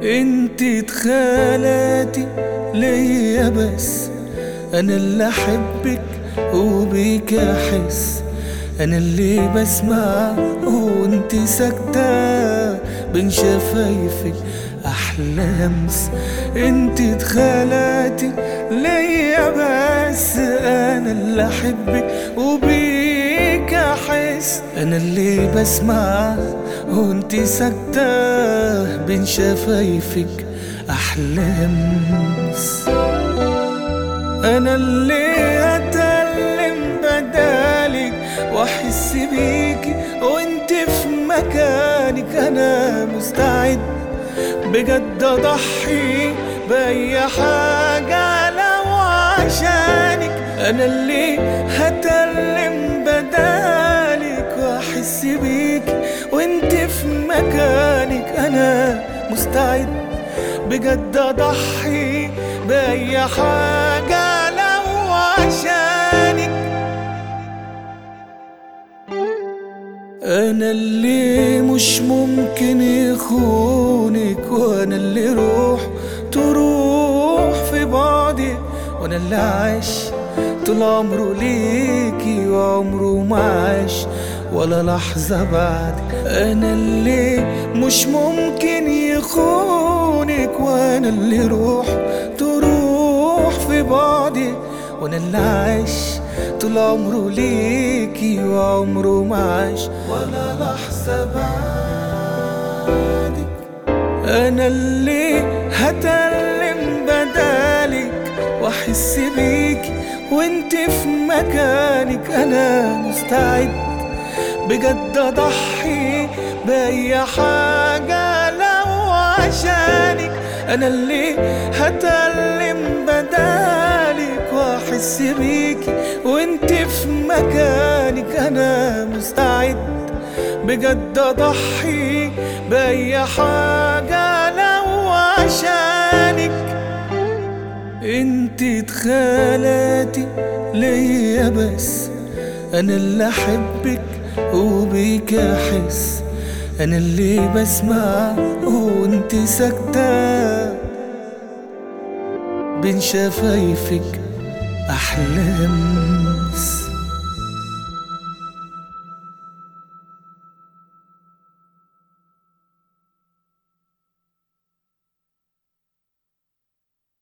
انت اتخلقتي ليا بس، انا اللي احبك وبيك احس، انا اللي بسمع وانت ساكتة بين شفايفك احلى همس. انت اتخلقتي ليا بس، انا اللي احبك وبيك احس، انا اللي بسمع وانت ساكتة بين شفايفك احلى همس. انا اللي اتألم بدالك واحس بيكي وانت في مكانك، انا مستعد بجد اضحي باي حاجة لو عشانك. انا اللي هتألم بدالك واحس بيكي وانت في مكانك، انا مستعد بجد اضحي باي حاجة لو عشانك. انا اللي مش ممكن يخونك، وانا اللي روح تروح في بعضي، وانا اللي عاش طول عمره ليكي وعمره ما عاش ولا لحظة بعدك. انا اللي مش ممكن يخونك، وانا اللي روح تروح في بعضي، وانا اللي عاش طول عمره ليكي وعمره ما عاش ولا لحظة بعدك. انا اللي هتألم بدالك واحس بيكي وانت في مكانك، انا مستعد بجد اضحي باي حاجة لو عشانك. انا اللي هتألم بدالك واحس بيكي وانت في مكانك، انا مستعد بجد اضحي باي حاجة لو عشانك. انت اتخلقتي ليا بس، انا اللي احبك وبيك احس، انا اللي بسمع وانت ساكتة بين شفايفك احلى همس.